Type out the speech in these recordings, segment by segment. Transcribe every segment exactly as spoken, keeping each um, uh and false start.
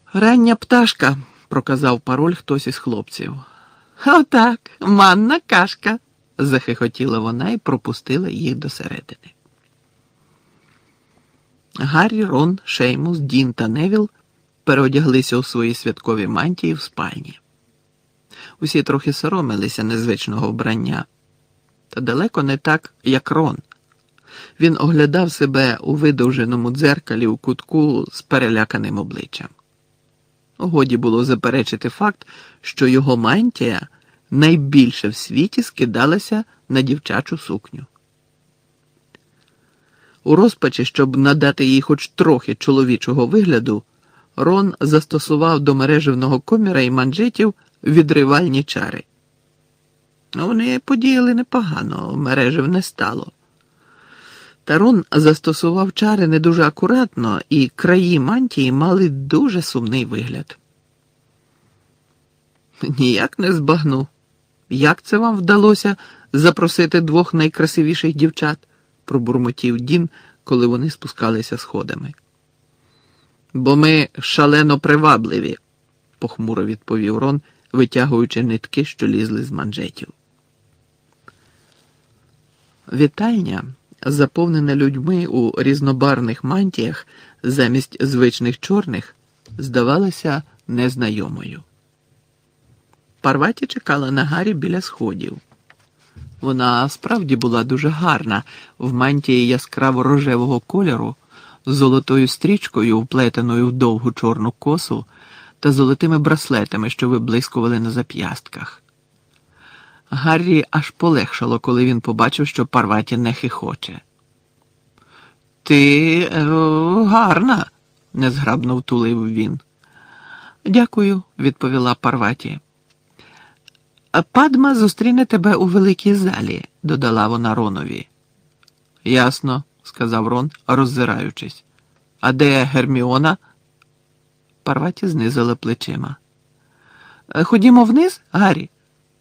Рання пташка, проказав пароль хтось із хлопців. Отак, манна кашка, захихотіла вона і пропустила їх досередини. Гаррі, Рон, Шеймус, Дін та Невіл переодяглися у свої святкові мантії в спальні. Усі трохи соромилися незвичного вбрання. Та далеко не так, як Рон. Він оглядав себе у видовженому дзеркалі у кутку з переляканим обличчям. Годі було заперечити факт, що його мантія найбільше в світі скидалася на дівчачу сукню. У розпачі, щоб надати їй хоч трохи чоловічого вигляду, Рон застосував до мережевного коміра і манжетів відривальні чари. Вони подіяли непогано, мережев не стало. Та Рон застосував чари не дуже акуратно, і краї мантії мали дуже сумний вигляд. Ніяк не збагну. Як це вам вдалося запросити двох найкрасивіших дівчат? Пробурмотів Дін, коли вони спускалися сходами. Бо ми шалено привабливі, похмуро відповів Рон, витягуючи нитки, що лізли з манжетів. Вітальня, заповнена людьми у різнобарвних мантіях замість звичних чорних, здавалася незнайомою. Парваті чекала на Гаррі біля сходів. Вона справді була дуже гарна, в мантії яскраво-рожевого кольору, з золотою стрічкою, вплетеною в довгу чорну косу, та золотими браслетами, що виблискували на зап'ястках. Гаррі аж полегшало, коли він побачив, що Парваті не хихоче. «Ти е, гарна», – незграбно втулив він. «Дякую», – відповіла Парваті. «Падма зустріне тебе у великій залі», – додала вона Ронові. «Ясно», – сказав Рон, роззираючись. «А де Герміона?» Парваті знизила плечима. «Ходімо вниз, Гаррі?»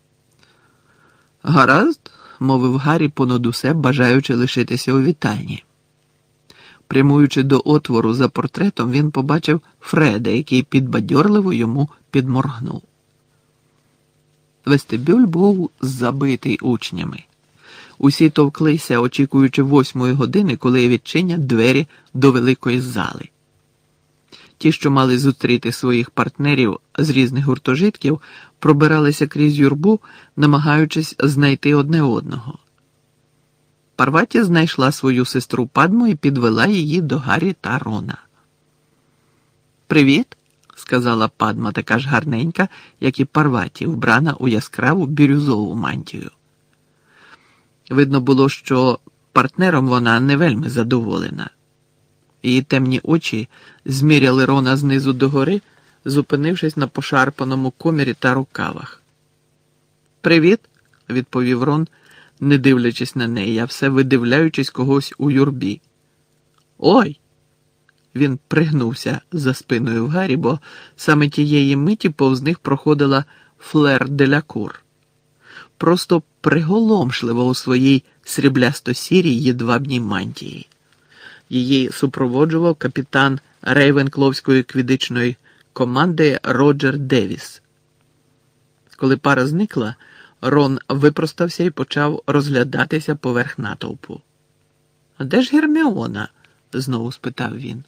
«Гаразд», – мовив Гаррі понад усе, бажаючи лишитися у вітальні. Прямуючи до отвору за портретом, він побачив Фреда, який підбадьорливо йому підморгнув. Вестибюль був забитий учнями. Усі товклися, очікуючи восьмої години, коли відчинять двері до великої зали. Ті, що мали зустріти своїх партнерів з різних гуртожитків, пробиралися крізь юрбу, намагаючись знайти одне одного. Парваті знайшла свою сестру Падму і підвела її до Гаррі та Рона. «Привіт», – сказала Падма, така ж гарненька, як і Парваті, вбрана у яскраву бірюзову мантію. Видно було, що партнером вона не вельми задоволена. Її темні очі зміряли Рона знизу догори, зупинившись на пошарпаному комірі та рукавах. «Привіт», – відповів Рон, не дивлячись на неї, а все видивляючись когось у юрбі. «Ой!» Він пригнувся за спиною в Гаррі, бо саме тієї миті повз них проходила Флер де ля Кур. Просто приголомшлива у своїй сріблясто-сірій єдвабній мантії. Її супроводжував капітан Рейвенкловської квідичної команди Роджер Девіс. Коли пара зникла, Рон випростався і почав розглядатися поверх натовпу. «А де ж Герміона?» – знову спитав він.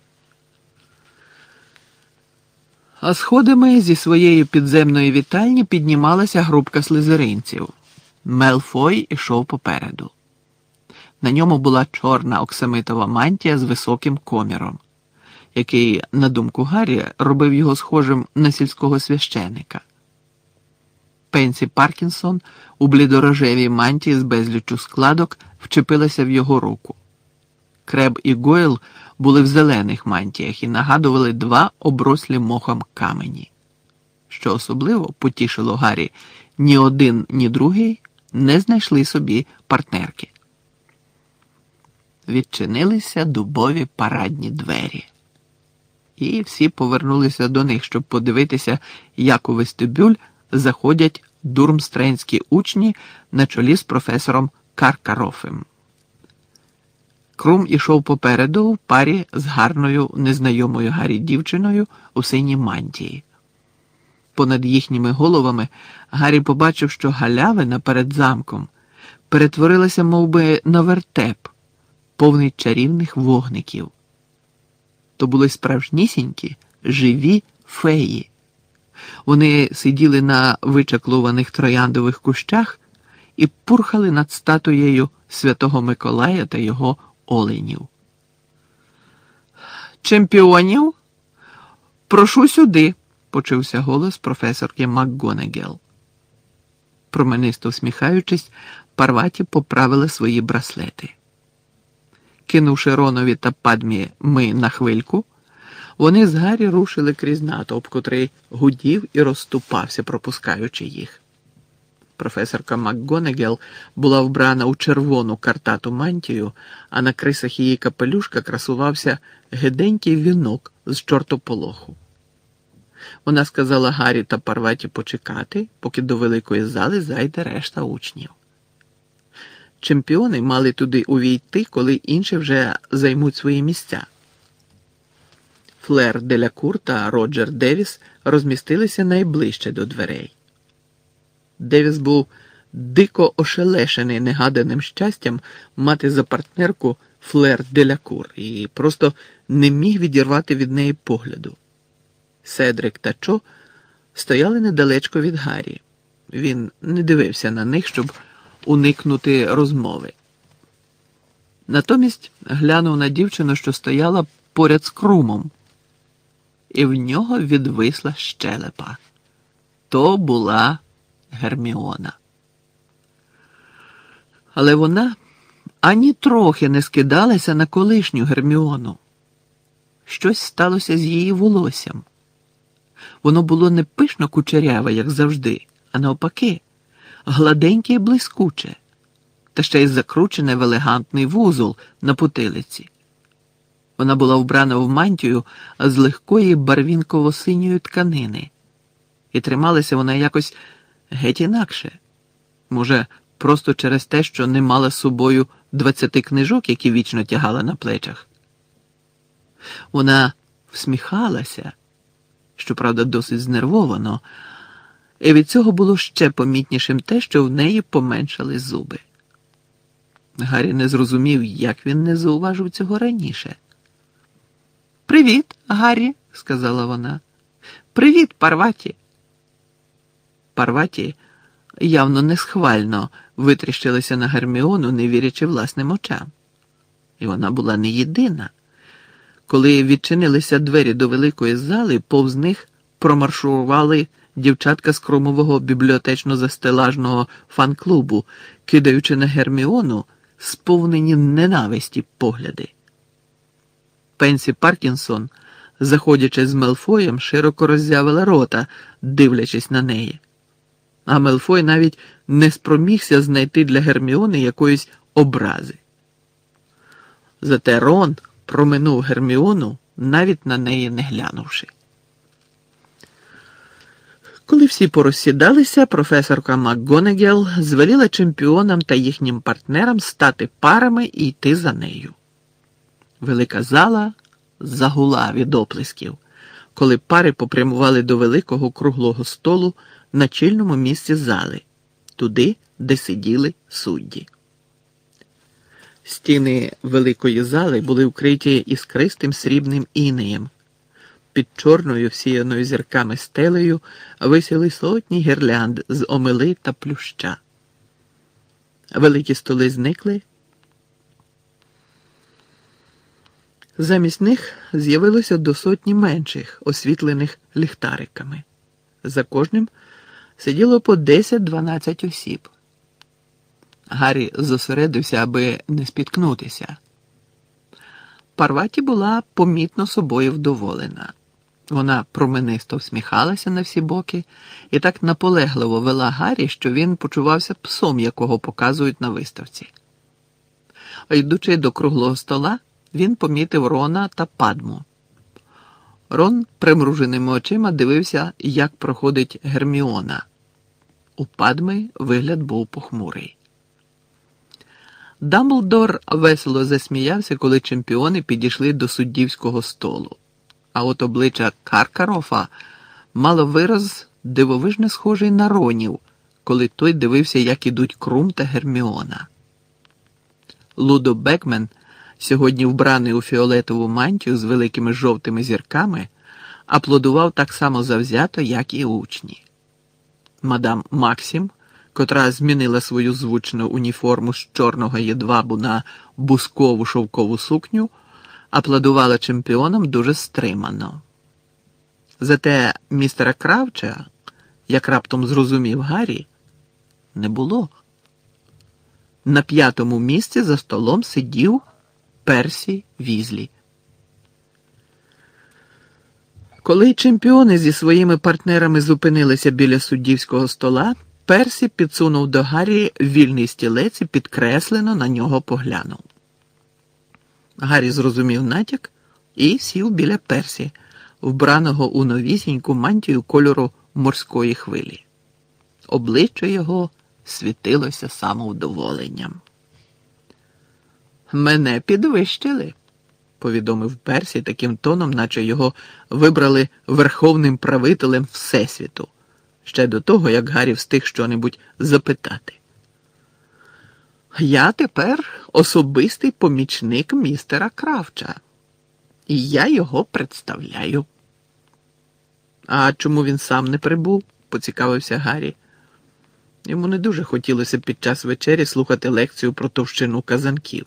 А сходами зі своєї підземної вітальні піднімалася групка слизеринців. Мелфой ішов попереду. На ньому була чорна оксамитова мантія з високим коміром, який, на думку Гаррі, робив його схожим на сільського священика. Пенсі Паркінсон у блідорожевій мантії з безліччю складок вчепилася в його руку. Креб і Гойл були в зелених мантіях і нагадували два оброслі мохом камені. Що особливо потішило Гаррі, ні один, ні другий не знайшли собі партнерки. Відчинилися дубові парадні двері. І всі повернулися до них, щоб подивитися, як у вестибюль заходять дурмстренські учні на чолі з професором Каркарофем. Скрум ішов попереду в парі з гарною незнайомою Гаррі дівчиною у синій мантії. Понад їхніми головами Гаррі побачив, що галявина перед замком перетворилася мов би, на вертеп, повний чарівних вогників. То були справжнісінькі, живі феї. Вони сиділи на вичаклуваних трояндових кущах і пурхали над статуєю Святого Миколая та його оленів. «Чемпіонів? Прошу сюди!» – почувся голос професорки МакГонагал. Променисто всміхаючись, Парваті поправила свої браслети. Кинувши Ронові та Падмі «ми» на хвильку, вони з Гаррі рушили крізь натовп, котрий гудів і розступався, пропускаючи їх. Професорка МакГонагал була вбрана у червону картату мантію, а на крисах її капелюшка красувався гиденький вінок з чортополоху. Вона сказала Гаррі та Парваті почекати, поки до великої зали зайде решта учнів. Чемпіони мали туди увійти, коли інші вже займуть свої місця. Флер Делякур та Роджер Девіс розмістилися найближче до дверей. Девіс був дико ошелешений негаданим щастям мати за партнерку Флер Делякур і просто не міг відірвати від неї погляду. Седрик та Чо стояли недалечко від Гаррі. Він не дивився на них, щоб уникнути розмови. Натомість глянув на дівчину, що стояла поряд з Крумом, і в нього відвисла щелепа. То була Герміона. Але вона ані трохи не скидалася на колишню Герміону. Щось сталося з її волоссям. Воно було не пишно кучеряве, як завжди, а навпаки, гладеньке і блискуче, та ще й закручене в елегантний вузол на потилиці. Вона була вбрана в мантію з легкої барвінково-синьої тканини, і трималася вона якось геть інакше. Може, просто через те, що не мала з собою двадцяти книжок, які вічно тягала на плечах. Вона всміхалася, щоправда, досить знервовано, і від цього було ще помітнішим те, що в неї поменшали зуби. Гаррі не зрозумів, як він не зауважив цього раніше. «Привіт, Гаррі», – сказала вона. «Привіт, Парваті». Парваті явно несхвально витріщилася на Герміону, не вірячи власним очам. І вона була не єдина. Коли відчинилися двері до великої зали, повз них промаршурували дівчатка з Крумового бібліотечно-застелажного фан-клубу, кидаючи на Герміону сповнені ненависті погляди. Пенсі Паркінсон, заходячи з Мелфоєм, широко роззявила рота, дивлячись на неї. А Мелфой навіть не спромігся знайти для Герміони якоїсь образи. Зате Рон проминув Герміону, навіть на неї не глянувши. Коли всі порозсідалися, професорка МакГонагал звеліла чемпіонам та їхнім партнерам стати парами і йти за нею. Велика зала загула від оплесків, коли пари попрямували до великого круглого столу на чільному місці зали, туди, де сиділи судді. Стіни великої зали були вкриті іскристим срібним інеєм. Під чорною, всіяною зірками стелею висіли сотні гірлянд з омели та плюща. Великі столи зникли. Замість них з'явилося до сотні менших, освітлених ліхтариками. За кожним сиділо по десять-дванадцять осіб. Гаррі зосередився, аби не спіткнутися. Парваті була помітно собою вдоволена. Вона променисто всміхалася на всі боки і так наполегливо вела Гаррі, що він почувався псом, якого показують на виставці. Йдучи до круглого стола, він помітив Рона та Падму. Рон примруженими очима дивився, як проходить Герміона. У Падми вигляд був похмурий. Дамблдор весело засміявся, коли чемпіони підійшли до суддівського столу. А от обличчя Каркарофа мало вираз дивовижно схожий на Ронів, коли той дивився, як ідуть Крум та Герміона. Лудо Бекмен, сьогодні вбраний у фіолетову мантію з великими жовтими зірками, аплодував так само завзято, як і учні. Мадам Максім, котра змінила свою звучну уніформу з чорного єдвабу на бускову шовкову сукню, аплодувала чемпіонам дуже стримано. Зате містера Кравча, як раптом зрозумів Гаррі, не було. На п'ятому місці за столом сидів Персі Візлі. Коли чемпіони зі своїми партнерами зупинилися біля суддівського стола, Персі підсунув до Гаррі вільний стілець і підкреслено на нього поглянув. Гаррі зрозумів натяк і сів біля Персі, вбраного у новісіньку мантію кольору морської хвилі. Обличчя його світилося самовдоволенням. «Мене підвищили», – повідомив Персі таким тоном, наче його вибрали верховним правителем Всесвіту, ще до того, як Гаррі встиг щонебудь запитати. «Я тепер особистий помічник містера Кравча, і я його представляю». «А чому він сам не прибув?» – поцікавився Гаррі. Йому не дуже хотілося під час вечері слухати лекцію про товщину казанків.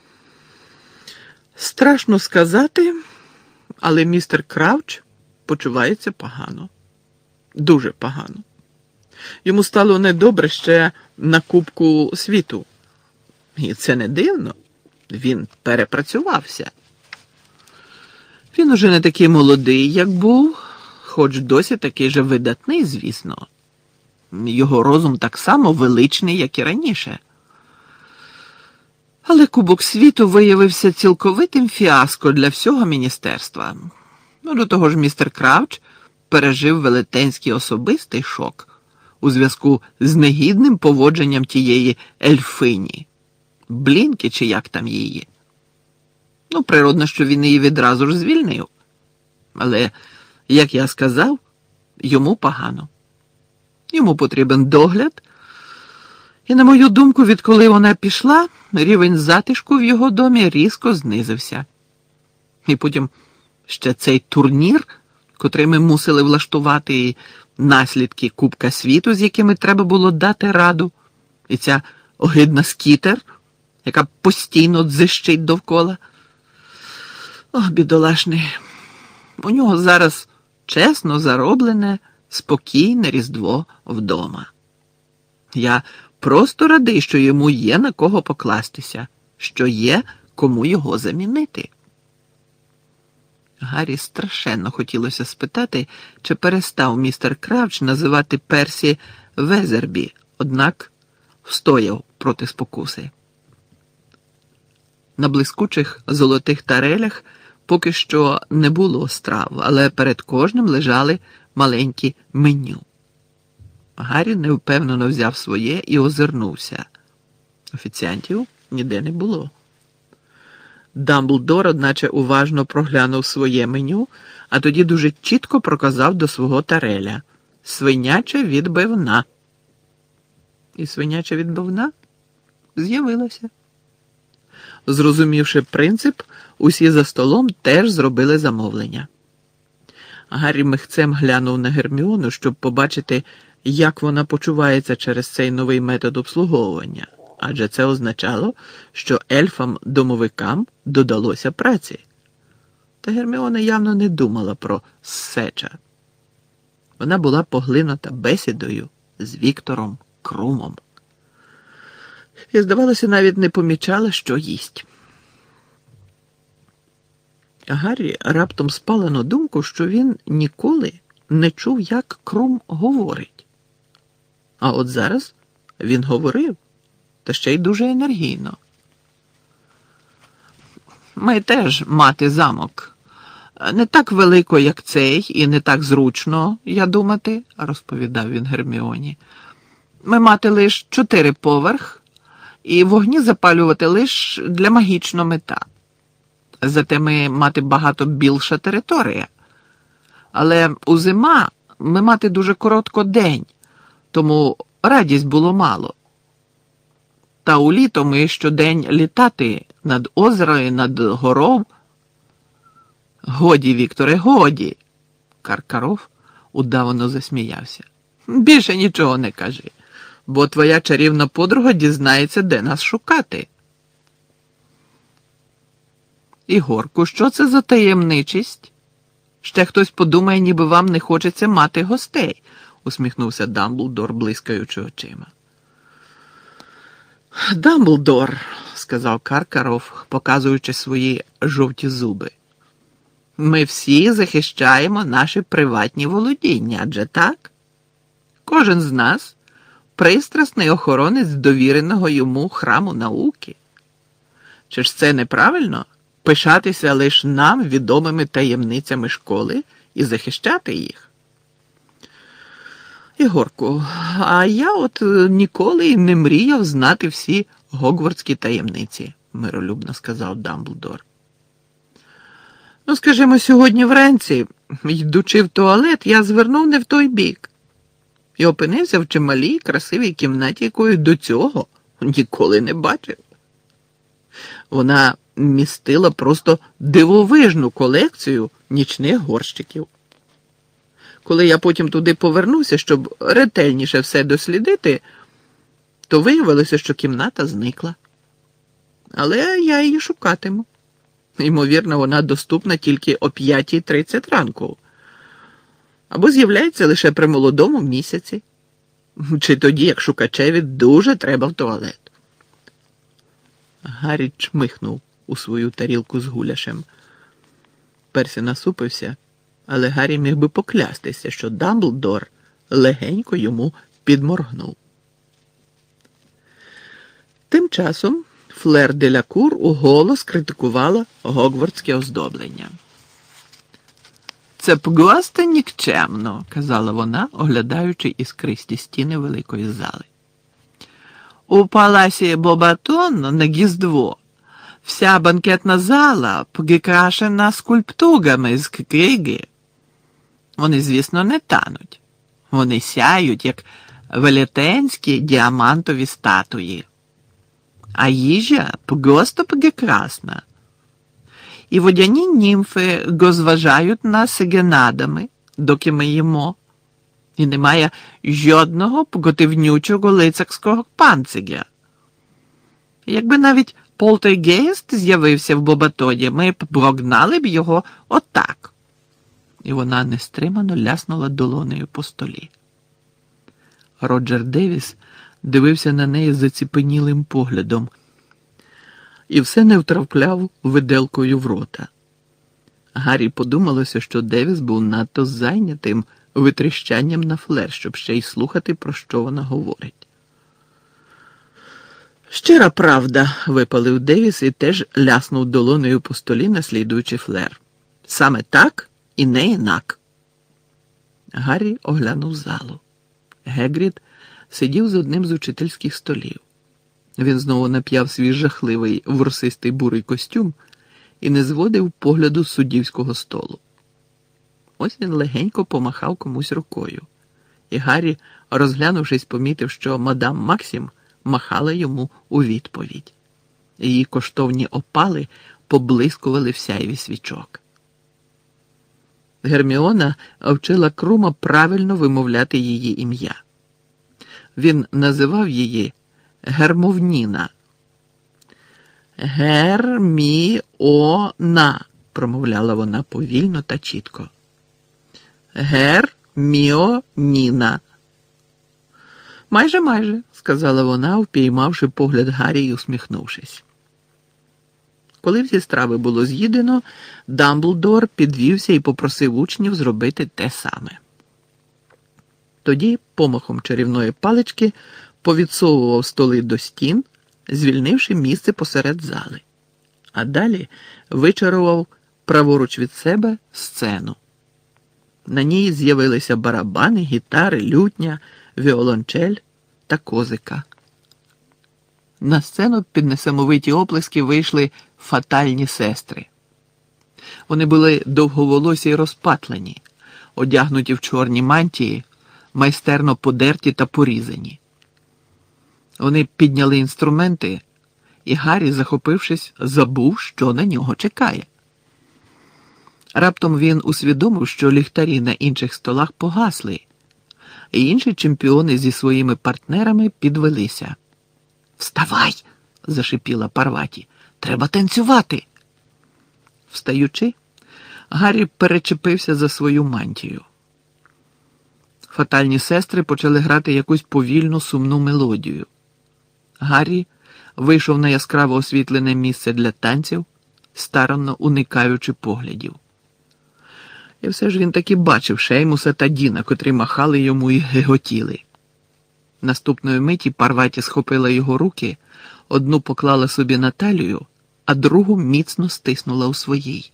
Страшно сказати, але містер Кравч почувається погано. Дуже погано. Йому стало недобре ще на Кубку світу. І це не дивно. Він перепрацювався. Він уже не такий молодий, як був, хоч досі такий же видатний, звісно. Його розум так само величний, як і раніше. Але Кубок світу виявився цілковитим фіаско для всього міністерства. Ну, до того ж, містер Кравч пережив велетенський особистий шок у зв'язку з негідним поводженням тієї ельфині, Блінки чи як там її. Ну, природно, що він її відразу ж звільнив. Але, як я сказав, йому погано. Йому потрібен догляд. І, на мою думку, відколи вона пішла, рівень затишку в його домі різко знизився. І потім ще цей турнір, котрий ми мусили влаштувати, і наслідки Кубка світу, з якими треба було дати раду, і ця огидна Скітер, яка постійно дзищить довкола. Ох, бідолашний. У нього зараз чесно зароблене, спокійне Різдво вдома. Я просто радий, що йому є на кого покластися, що є кому його замінити. Гаррі страшенно хотілося спитати, чи перестав містер Кравч називати Персі Везербі, однак встояв проти спокуси. На блискучих золотих тарелях поки що не було страв, але перед кожним лежали маленькі меню. Гаррі невпевнено взяв своє і озирнувся. Офіціантів ніде не було. Дамблдор, одначе, уважно проглянув своє меню, а тоді дуже чітко проказав до свого тареля: «Свиняча відбивна». І свиняча відбивна з'явилася. Зрозумівши принцип, усі за столом теж зробили замовлення. Гаррі михцем глянув на Герміону, щоб побачити, як вона почувається через цей новий метод обслуговування, адже це означало, що ельфам-домовикам додалося праці. Та Герміона явно не думала про Сеча. Вона була поглинута бесідою з Віктором Крумом. І, здавалося, навіть не помічала, що їсть. Гаррі раптом спала на думку, що він ніколи не чув, як Крум говорить. А от зараз він говорив, та ще й дуже енергійно. «Ми теж мати замок. Не так велико, як цей, і не так зручно, я думати», – розповідав він Герміоні. «Ми мати лиш чотири поверх, і вогні запалювати лише для магічного мета. Зате ми мати багато більша територія. Але у зима ми мати дуже коротко день, тому радість було мало. Та у літо ми щодень літати над озером і над гором. Годі, Вікторе, годі. Каркаров удавано засміявся. Більше нічого не кажи, бо твоя чарівна подруга дізнається, де нас шукати. Ігорку, що це за таємничість? Ще хтось подумає, ніби вам не хочеться мати гостей, усміхнувся Дамблдор, блискаючи очима. Дамблдор, сказав Каркаров, показуючи свої жовті зуби. Ми всі захищаємо наші приватні володіння, адже так? Кожен з нас пристрасний охоронець довіреного йому храму науки. Чи ж це неправильно? Пишатися лише нам відомими таємницями школи і захищати їх? Ігорку, а я от ніколи й не мріяв знати всі гогвартські таємниці, миролюбно сказав Дамблдор. Ну, скажімо, сьогодні вранці, йдучи в туалет, я звернув не в той бік і опинився в чималій красивій кімнаті, якої до цього ніколи не бачив. Вона містила просто дивовижну колекцію нічних горщиків. Коли я потім туди повернувся, щоб ретельніше все дослідити, то виявилося, що кімната зникла. Але я її шукатиму. Ймовірно, вона доступна тільки о п'ятій тридцять ранку. Або з'являється лише при молодому місяці. Чи тоді, як шукачеві дуже треба в туалет. Гаррі чмихнув у свою тарілку з гуляшем. Персі насупився, але Гаррі міг би поклястися, що Дамблдор легенько йому підморгнув. Тим часом Флер де ля Кур уголос критикувала гогвартське оздоблення. «Це просто нікчемно», – казала вона, оглядаючи іскристі стіни великої зали. «У паласі Бобатон на Гіздво вся банкетна зала прикрашена скульптурами з криги. Вони, звісно, не тануть. Вони сяють, як велетенські діамантові статуї. А їжа просто прекрасна. І водяні німфи розважають нас генадами, доки ми їмо. І немає жодного противнючого лицарського панциря. Якби навіть полтергейст з'явився в Бобатоні, ми б прогнали б його отак». І вона нестримано ляснула долонею по столі. Роджер Девіс дивився на неї заціпенілим поглядом і все не втравкляв виделкою в рота. Гаррі подумалося, що Девіс був надто зайнятим витріщанням на Флер, щоб ще й слухати, про що вона говорить. «Щира правда», – випалив Девіс і теж ляснув долонею по столі, наслідуючи Флер. «Саме так і не інак». Гаррі оглянув залу. Гегрід сидів з одним з учительських столів. Він знову нап'яв свій жахливий ворсистий бурий костюм і не зводив погляду з суддівського столу. Ось він легенько помахав комусь рукою, і Гаррі, розглянувшись, помітив, що мадам Максім махала йому у відповідь. Її коштовні опали поблискували в сяйві свічок. Герміона вчила Крума правильно вимовляти її ім'я. Він називав її Гермовніна. «Гер-мі-о-на», – промовляла вона повільно та чітко. «Гер-міо-ніна». «Майже-майже», – сказала вона, впіймавши погляд Гаррі і усміхнувшись. Коли всі страви було з'їдено, Дамблдор підвівся і попросив учнів зробити те саме. Тоді помахом чарівної палички повідсовував столи до стін, звільнивши місце посеред зали. А далі вичарував праворуч від себе сцену. На ній з'явилися барабани, гітари, лютня, віолончель та козика. на сцену під несамовиті оплески вийшли фатальні сестри. Вони були довговолосі й розпатлені, одягнуті в чорні мантії, майстерно подерті та порізані. Вони підняли інструменти, і Гаррі, захопившись, забув, що на нього чекає. Раптом він усвідомив, що ліхтарі на інших столах погасли, і інші чемпіони зі своїми партнерами підвелися. «Вставай!» – зашипіла Парваті. «Треба танцювати!» Встаючи, Гаррі перечепився за свою мантію. Фатальні сестри почали грати якусь повільну сумну мелодію. Гаррі вийшов на яскраво освітлене місце для танців, старанно уникаючи поглядів. І все ж він таки бачив Шеймуса та Діна, котрі махали йому і геготіли. Наступної миті Парваті схопила його руки, одну поклала собі на талію, а другу міцно стиснула у своїй.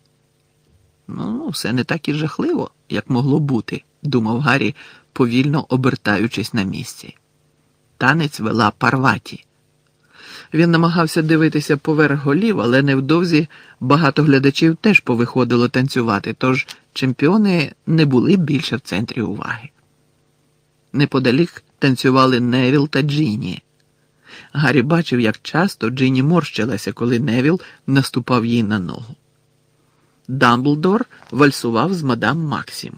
«Ну, все не так і жахливо, як могло бути», – думав Гаррі, повільно обертаючись на місці. Танець вела Парваті. Він намагався дивитися поверх голів, але невдовзі багато глядачів теж повиходило танцювати, тож чемпіони не були більше в центрі уваги. Неподалік танцювали Невіл та Джині. Гаррі бачив, як часто Джині морщилася, коли Невіл наступав їй на ногу. Дамблдор вальсував з мадам Максім.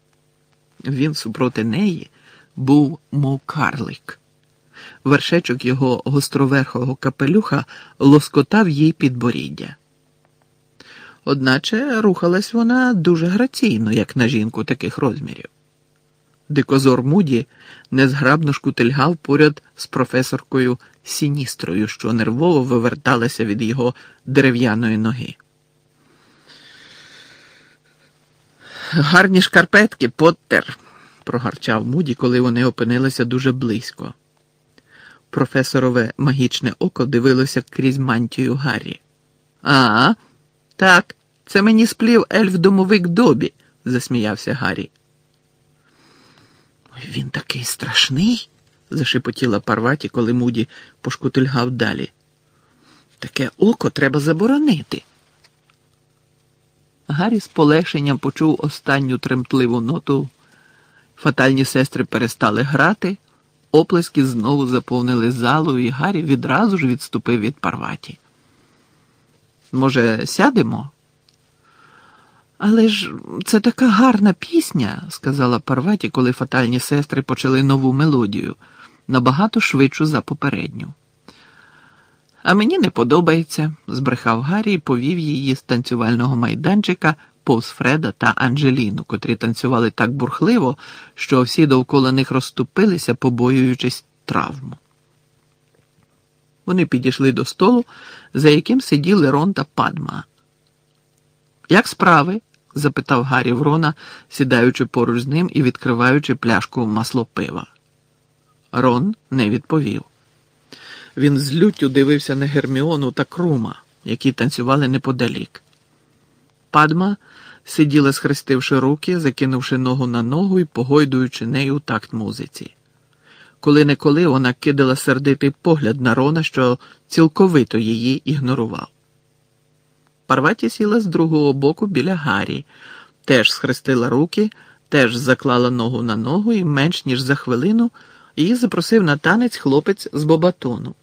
Він супроти неї був мов карлик. Вершечок його гостроверхого капелюха лоскотав їй підборіддя. Одначе рухалась вона дуже граційно, як на жінку таких розмірів. Дикозор Муді незграбно шкутильгав поряд з професоркою Сіністрою, що нервово виверталася від його дерев'яної ноги. «Гарні шкарпетки, Поттер!» – прогарчав Муді, коли вони опинилися дуже близько. Професорове магічне око дивилося крізь мантію Гаррі. «А, так, це мені сплів ельф-домовик Добі», – засміявся Гаррі. «Він такий страшний», – зашепотіла Парваті, коли Муді пошкутильгав далі. «Таке око треба заборонити». Гаррі з полегшенням почув останню тремтливу ноту. Фатальні сестри перестали грати, оплески знову заповнили залу, і Гаррі відразу ж відступив від Парваті. «Може, сядемо?» «Але ж це така гарна пісня», – сказала Парваті, коли фатальні сестри почали нову мелодію, набагато швидшу за попередню. «А мені не подобається», – збрехав Гаррі і повів її з танцювального майданчика повз Фреда та Анджеліну, котрі танцювали так бурхливо, що всі довкола них розступилися, побоюючись травм. Вони підійшли до столу, за яким сиділи Рон та Падма. «Як справи?» – запитав Гаррі в Рона, сідаючи поруч з ним і відкриваючи пляшку маслопива. Рон не відповів. Він з люттю дивився на Герміону та Крума, які танцювали неподалік. Падма сиділа, схрестивши руки, закинувши ногу на ногу і погойдуючи нею у такт музиці. Коли-неколи вона кидала сердитий погляд на Рона, що цілковито її ігнорував. Парваті сіла з другого боку біля Гаррі, теж схрестила руки, теж заклала ногу на ногу, і менш ніж за хвилину її запросив на танець хлопець з Бобатону.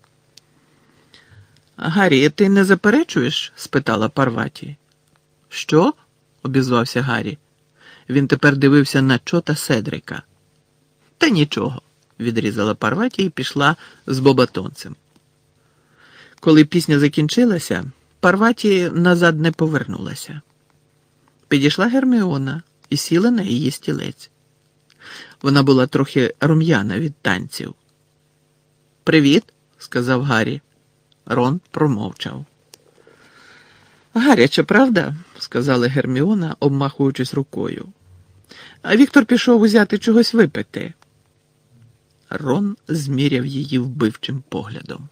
«Гаррі, ти не заперечуєш?» – спитала Парваті. «Що?» – обізвався Гаррі. Він тепер дивився на чота Седрика. «Та нічого», – відрізала Парваті і пішла з Бобатонцем. Коли пісня закінчилася, Парваті назад не повернулася. Підійшла Герміона і сіла на її стілець. Вона була трохи рум'яна від танців. «Привіт», – сказав Гаррі. Рон промовчав. «Гаряче, правда?» – сказала Герміона, обмахуючись рукою. «А Віктор пішов узяти чогось випити». Рон зміряв її вбивчим поглядом.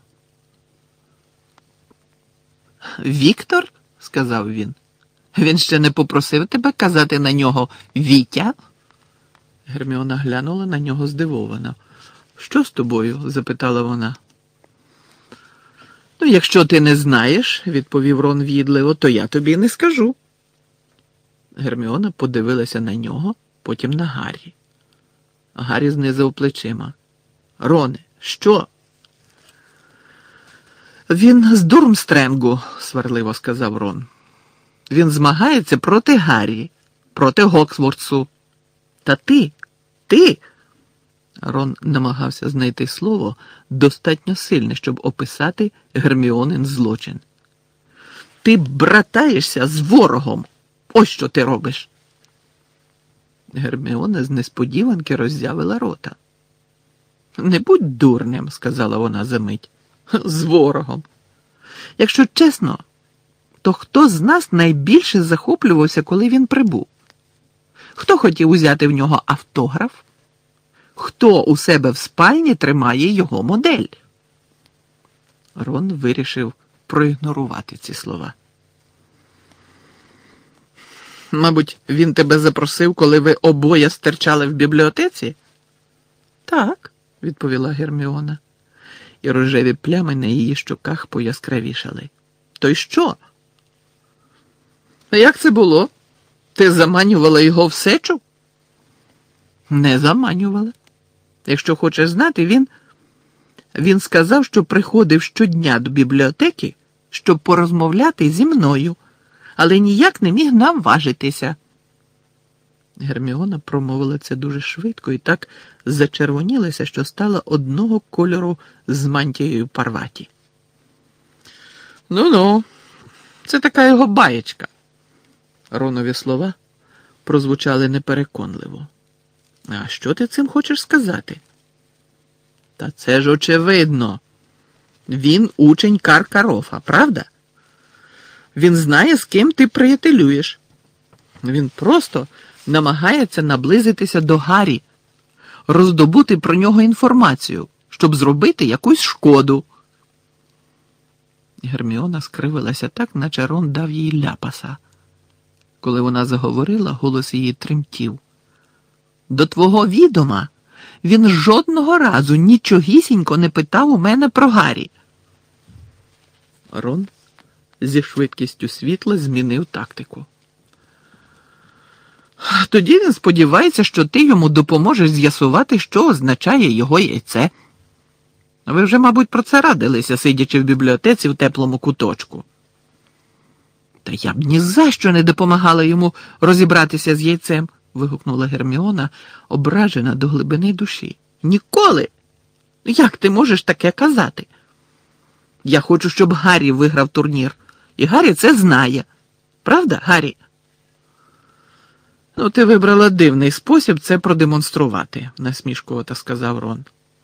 «Віктор?» – сказав він. «Він ще не попросив тебе казати на нього Вітя?» Герміона глянула на нього здивовано. «Що з тобою?» – запитала вона. Ну, якщо ти не знаєш, відповів Рон в'їдливо, то я тобі не скажу. Герміона подивилася на нього, потім на Гаррі. Гаррі знизав плечима. Роне, що? Він з Дурмстренгу, сварливо сказав Рон. Він змагається проти Гаррі, проти Гоксвортсу. Та ти, ти... Рон намагався знайти слово достатньо сильне, щоб описати Герміонин злочин. Ти братаєшся з ворогом. Ось що ти робиш. Герміона з несподіванки роззявила рота. Не будь дурнем, сказала вона за мить. З ворогом. Якщо чесно, то хто з нас найбільше захоплювався, коли він прибув? Хто хотів узяти в нього автограф? Хто у себе в спальні тримає його модель? Рон вирішив проігнорувати ці слова. Мабуть, він тебе запросив, коли ви обоє стирчали в бібліотеці? Так, відповіла Герміона. І рожеві плями на її щоках пояскравішали. То й що? А як це було? Ти заманювала його в сечу? Не заманювала. Якщо хочеш знати, він... Він сказав, що приходив щодня до бібліотеки, щоб порозмовляти зі мною, але ніяк не міг наважитися. Герміона промовила це дуже швидко і так зачервонілася, що стала одного кольору з мантією Парваті. Ну-ну, це така його баєчка. Ронові слова прозвучали непереконливо. А що ти цим хочеш сказати? Та це ж очевидно. Він учень Каркарофа, правда? Він знає, з ким ти приятелюєш. Він просто намагається наблизитися до Гаррі, роздобути про нього інформацію, щоб зробити якусь шкоду. Герміона скривилася так, наче Рон дав їй ляпаса. Коли вона заговорила, голос її тремтів. До твого відома, він жодного разу нічогісінько не питав у мене про Гаррі. Рон зі швидкістю світла змінив тактику. Тоді він сподівається, що ти йому допоможеш з'ясувати, що означає його яйце. Ви вже, мабуть, про це радилися, сидячи в бібліотеці в теплому куточку. Та я б ні за що не допомагала йому розібратися з яйцем, вигукнула Герміона, ображена до глибини душі. Ніколи! Як ти можеш таке казати? Я хочу, щоб Гаррі виграв турнір. І Гаррі це знає. Правда, Гаррі? Ну, ти вибрала дивний спосіб це продемонструвати, насмішкувато сказав Рон.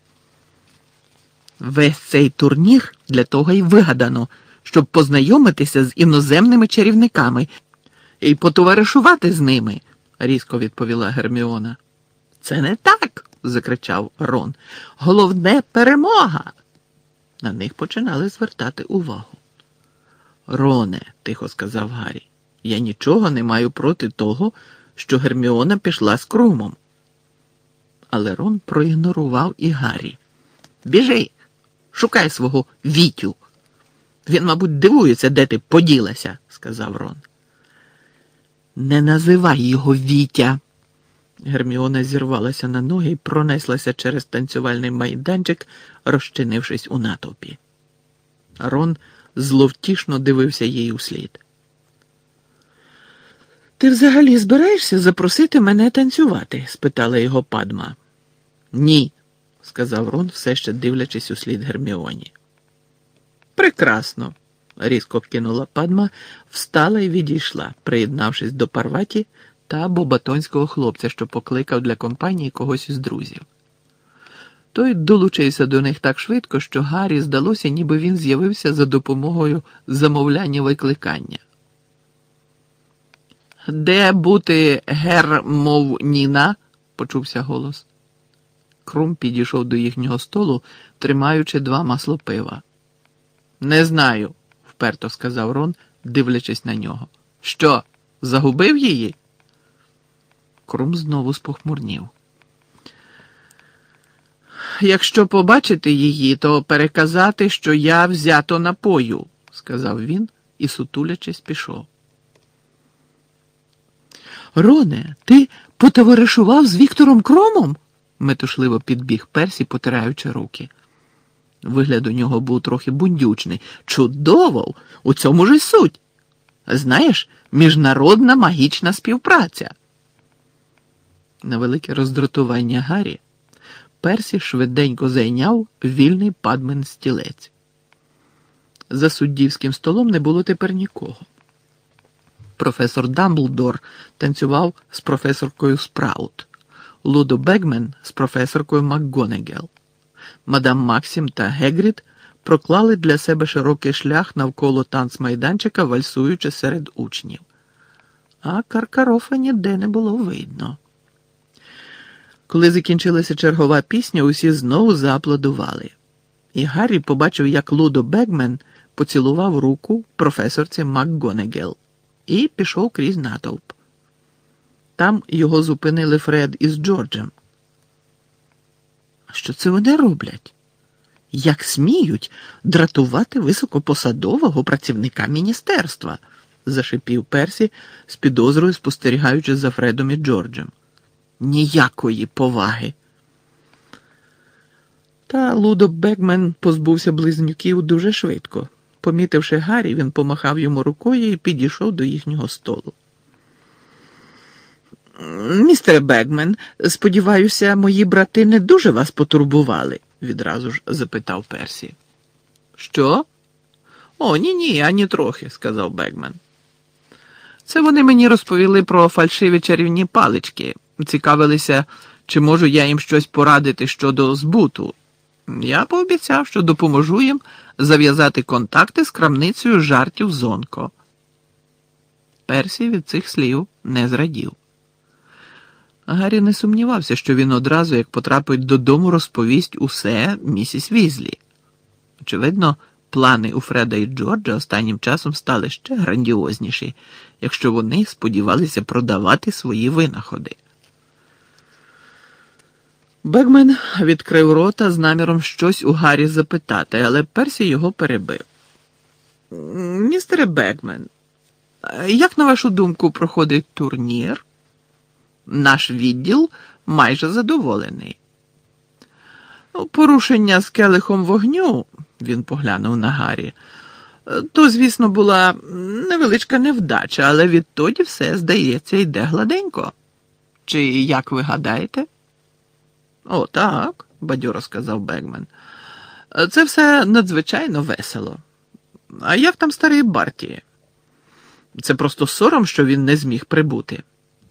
Весь цей турнір для того й вигадано, щоб познайомитися з іноземними чарівниками і потоваришувати з ними, різко відповіла Герміона. Це не так, закричав Рон. Головне – перемога. На них починали звертати увагу. Роне, тихо сказав Гаррі, я нічого не маю проти того, що Герміона пішла з Крумом. Але Рон проігнорував і Гаррі. Біжи, шукай свого Вітю. Він, мабуть, дивується, де ти поділася, сказав Рон. Не називай його Вітя. Герміона зірвалася на ноги і пронеслася через танцювальний майданчик, розчинившись у натовпі. Рон зловтішно дивився їй услід. «Ти взагалі збираєшся запросити мене танцювати?» – спитала його Падма. «Ні», – сказав Рон, все ще дивлячись услід Герміоні. «Прекрасно», – різко вкинула Падма, встала і відійшла, приєднавшись до Парваті та бобатонського хлопця, що покликав для компанії когось із друзів. Той долучився до них так швидко, що Гаррі здалося, ніби він з'явився за допомогою замовляння викликання. «Де бути Гермовніна?» – почувся голос. Крум підійшов до їхнього столу, тримаючи два маслопива. «Не знаю», – вперто сказав Рон, дивлячись на нього. «Що, загубив її?» Крум знову спохмурнів. якщо побачити її, то переказати, що я взято напою, сказав він і, сутулячись, пішов. Роне, ти потоваришував з Віктором Кромом? Метушливо підбіг Персі, потираючи руки. Вигляд у нього був трохи бундючний. Чудово! У цьому ж і суть. Знаєш, міжнародна магічна співпраця. На велике роздратування Гаррі Персі швиденько зайняв вільний Падмин стілець. За суддівським столом не було тепер нікого. Професор Дамблдор танцював з професоркою Спраут, Лудо Бегмен з професоркою МакГонегел. Мадам Максім та Гегрід проклали для себе широкий шлях навколо танцмайданчика, вальсуючи серед учнів. А Каркарофа ніде не було видно. Коли закінчилася чергова пісня, усі знову зааплодували. І Гаррі побачив, як Лудо Бегмен поцілував руку професорці МакГонегел і пішов крізь натовп. Там його зупинили Фред із Джорджем. Що це вони роблять? Як сміють дратувати високопосадового працівника міністерства? Зашипів Персі з підозрою, спостерігаючи за Фредом і Джорджем. Ніякої поваги. Та Лудо Бегмен позбувся близнюків дуже швидко. Помітивши Гаррі, він помахав йому рукою і підійшов до їхнього столу. «Містере Бегмен, сподіваюся, мої брати не дуже вас потурбували?» відразу ж запитав Персі. «Що? О, ні-ні, ані трохи», сказав Бегмен. «Це вони мені розповіли про фальшиві чарівні палички. Цікавилися, чи можу я їм щось порадити щодо збуту. Я пообіцяв, що допоможу їм зав'язати контакти з крамницею жартів Зонко». Персі від цих слів не зрадів. Гаррі не сумнівався, що він одразу, як потрапить додому, розповість усе місіс Візлі. Очевидно, плани у Фреда і Джорджа останнім часом стали ще грандіозніші, якщо вони сподівалися продавати свої винаходи. Бегмен відкрив рота з наміром щось у Гаррі запитати, але Персі його перебив. «Містере Бегмен, як, на вашу думку, проходить турнір? Наш відділ майже задоволений. Порушення з келихом вогню», – він поглянув на Гаррі, – «то, звісно, була невеличка невдача, але відтоді все, здається, йде гладенько. Чи як ви гадаєте?» «О, так», – бадьоро сказав Бегмен. «Це все надзвичайно весело. А як там старий Барті? Це просто сором, що він не зміг прибути».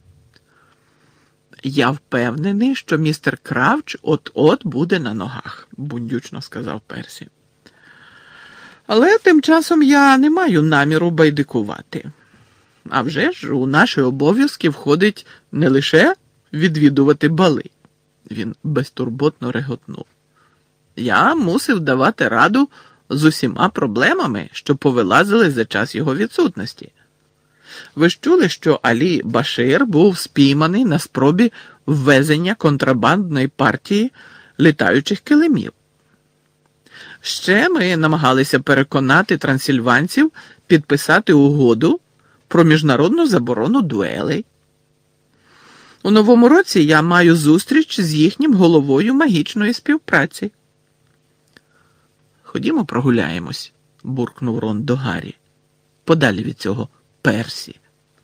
«Я впевнений, що містер Кравч от-от буде на ногах», – бундючно сказав Персі. «Але тим часом я не маю наміру байдикувати. А вже ж у наші обов'язки входить не лише відвідувати бали». Він безтурботно реготнув. «Я мусив давати раду з усіма проблемами, що повилазили за час його відсутності. Ви ж чули, що Алі Башир був спійманий на спробі ввезення контрабандної партії літаючих килимів. Ще ми намагалися переконати трансильванців підписати угоду про міжнародну заборону дуелей. У новому році я маю зустріч з їхнім головою магічної співпраці». «Ходімо прогуляємось», – буркнув Рон до Гаррі. «Подалі від цього Персі».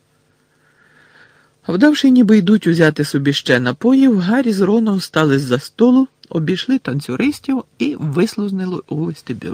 Вдавши, ніби йдуть узяти собі ще напоїв, Гаррі з Роном встали з-за столу, обійшли танцюристів і вислузнули у вестибюль.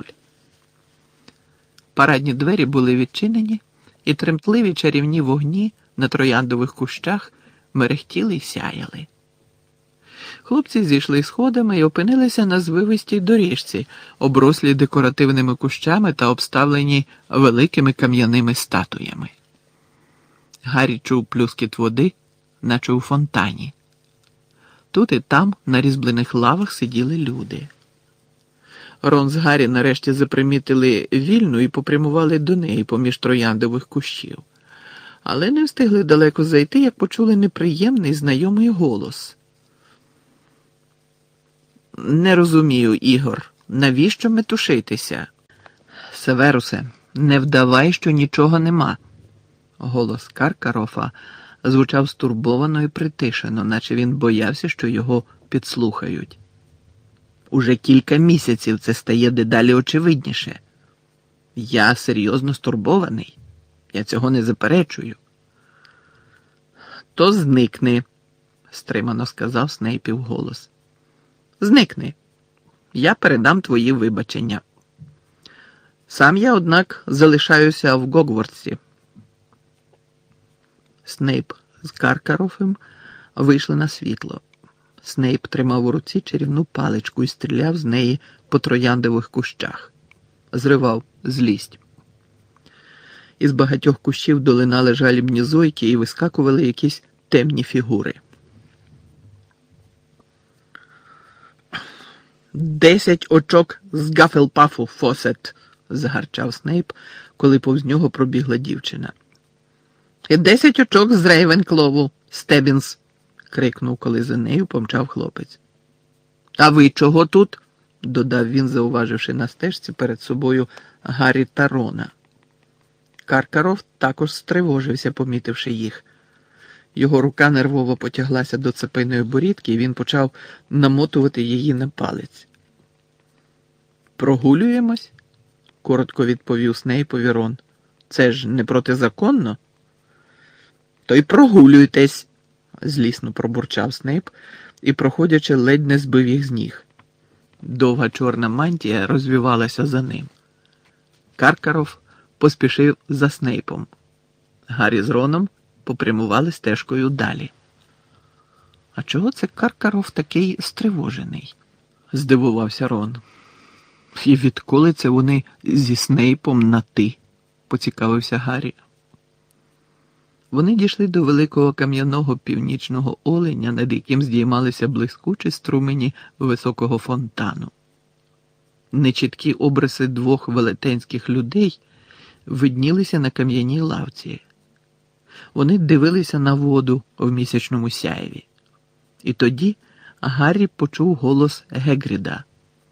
Парадні двері були відчинені, і тремтливі чарівні вогні на трояндових кущах мерехтіли й сяяли. Хлопці зійшли сходами і опинилися на звивистій доріжці, оброслі декоративними кущами та обставлені великими кам'яними статуями. Гаррі чув плюскіт води, наче у фонтані. Тут і там на різьблених лавах сиділи люди. Рон з Гаррі нарешті запримітили вільну і попрямували до неї поміж трояндових кущів. Але не встигли далеко зайти, як почули неприємний знайомий голос. Не розумію, Ігор, навіщо метушитися? Северусе, не вдавай, що нічого нема. Голос Каркарофа звучав стурбовано і притишено, наче він боявся, що його підслухають. Уже кілька місяців це стає дедалі очевидніше. Я серйозно стурбований. Я цього не заперечую. То зникни, стримано сказав Снейпів голос. Зникни. Я передам твої вибачення. Сам я, однак, залишаюся в Гогвартсі. Снейп з Каркарофом вийшли на світло. Снейп тримав у руці чарівну паличку і стріляв з неї по трояндових кущах. Зривав злість. Із багатьох кущів долинали жалібні зойки і вискакували якісь темні фігури. «Десять очок з Гафелпафу, Фосет!» – загарчав Снейп, коли повз нього пробігла дівчина. «І десять очок з Рейвенклову, Стебінс!» – крикнув, коли за нею помчав хлопець. «А ви чого тут?» – додав він, зауваживши на стежці перед собою Гаррі та Рона. Каркаров також стривожився, помітивши їх. Його рука нервово потяглася до цепиної борідки, і він почав намотувати її на палець. «Прогулюємось?» – коротко відповів Снейпові Рон. «Це ж не протизаконно?» «То й прогулюйтесь!» – злісно пробурчав Снейп і, проходячи, ледь не збив їх з ніг. Довга чорна мантія розвівалася за ним. Каркаров поспішив за Снейпом. Гаррі з Роном попрямували стежкою далі. «А чого це Каркаров такий стривожений?» – здивувався Рон. «І відколи це вони зі Снейпом на «ти»?» – поцікавився Гаррі. Вони дійшли до великого кам'яного північного оленя, над яким здіймалися блискучі струмені високого фонтану. Нечіткі обриси двох велетенських людей виднілися на кам'яній лавці. Вони дивилися на воду в місячному сяєві. І тоді Гаррі почув голос Гегріда.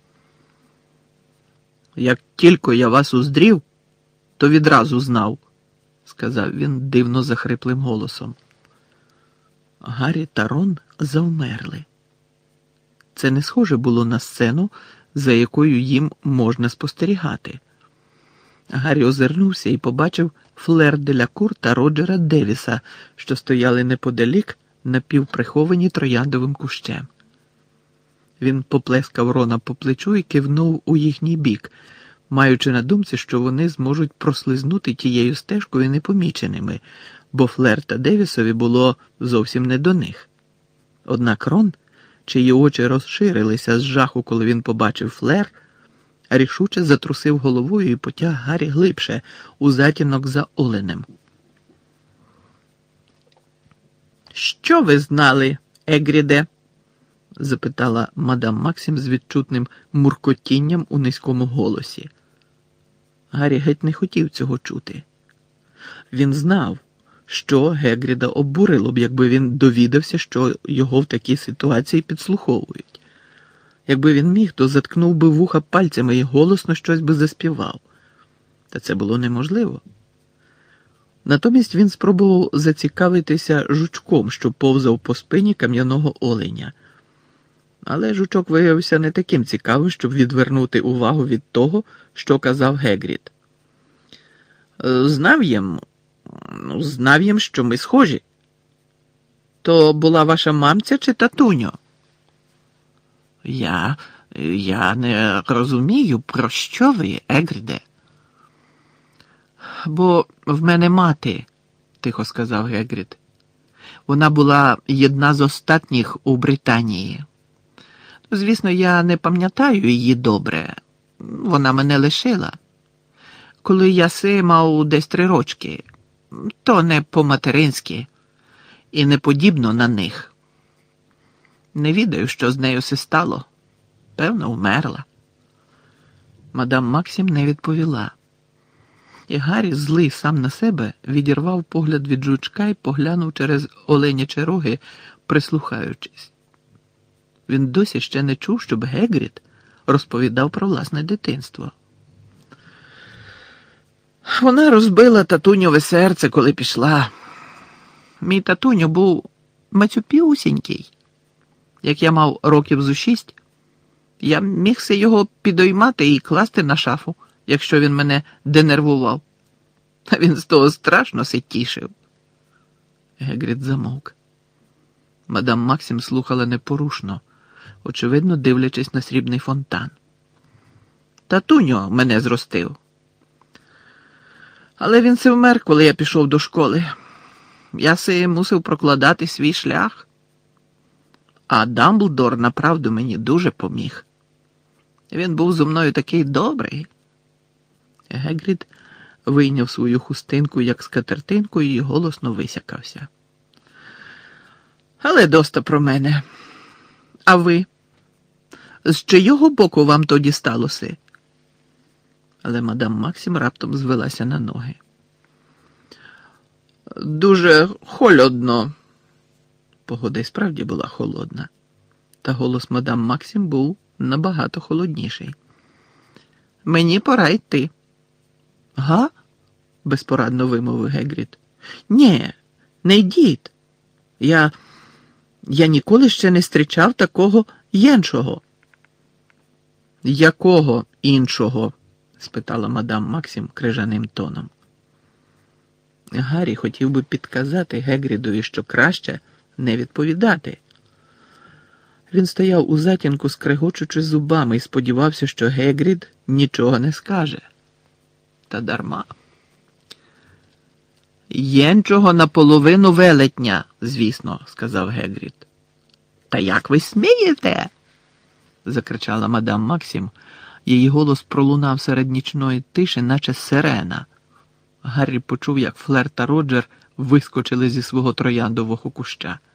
«Як тільки я вас уздрів, то відразу знав», – сказав він дивно захриплим голосом. Гаррі та Рон завмерли. Це не схоже було на сцену, за якою їм можна спостерігати. Гаррі озирнувся і побачив Флер де ля Кур та Роджера Девіса, що стояли неподалік, напівприховані трояндовим кущем. Він поплескав Рона по плечу і кивнув у їхній бік, маючи на думці, що вони зможуть прослизнути тією стежкою непоміченими, бо Флер та Девісові було зовсім не до них. Однак Рон, чиї очі розширилися з жаху, коли він побачив Флер, рішуче затрусив головою і потяг Гаррі глибше, у затінок за оленем. «Що ви знали, Егріде?» – запитала мадам Максим з відчутним муркотінням у низькому голосі. Гаррі геть не хотів цього чути. Він знав, що Гегріда обурило б, якби він довідався, що його в такій ситуації підслуховують. Якби він міг, то заткнув би вуха пальцями і голосно щось би заспівав. Та це було неможливо. Натомість він спробував зацікавитися жучком, що повзав по спині кам'яного оленя. Але жучок виявився не таким цікавим, щоб відвернути увагу від того, що казав Гегрід. «Знав їм, ну, знав їм, що ми схожі. То була ваша мамця чи татуньо?» Я... я не розумію, про що ви, Егріде?» «Бо в мене мати», – тихо сказав Гегрід. «Вона була єдна з остатніх у Британії. Звісно, я не пам'ятаю її добре. Вона мене лишила. Коли я си мав десь три рочки. То не по-материнськи і не подібно на них. Не відаю, що з нею се стало. Певно, вмерла». Мадам Максим не відповіла. І Гаррі, злий сам на себе, відірвав погляд від жучка і поглянув через оленячі роги, прислухаючись. Він досі ще не чув, щоб Гегрід розповідав про власне дитинство. Вона розбила татуньове серце, коли пішла. Мій татуньо був мацюпіусінький. Як я мав років зо шість, я міг се його підоймати і класти на шафу, якщо він мене денервував. А він з того страшно се тішив. Гегрід замовк. Мадам Максим слухала непорушно, очевидно, дивлячись на срібний фонтан. Татуньо мене зростив. Але він се вмер, коли я пішов до школи. Я си мусив прокладати свій шлях. А Дамблдор, направду, мені дуже поміг. Він був зо мною такий добрий. Гегрід вийняв свою хустинку, як скатертинку, і голосно висякався. Але доста про мене. А ви? З чийого боку вам тоді сталося? Але мадам Максим раптом звелася на ноги. Дуже холодно. Погода й справді була холодна. Та голос мадам Максим був набагато холодніший. Мені пора йти. Га? Безпорадно вимовив Гегрід. Ні, не йдіть. Я... Я ніколи ще не зустрічав такого іншого. Якого іншого? Спитала мадам Максим крижаним тоном. Гаррі хотів би підказати Гегрідові, що краще не відповідати. Він стояв у затінку, скрегочучи зубами, і сподівався, що Гегрід нічого не скаже. Та дарма. «Єнчого наполовину велетня, звісно», – сказав Гегрід. «Та як ви смієте?» – закричала мадам Максим. Її голос пролунав серед нічної тиші, наче сирена. Гаррі почув, як Флер та Роджер вискочили зі свого трояндового куща.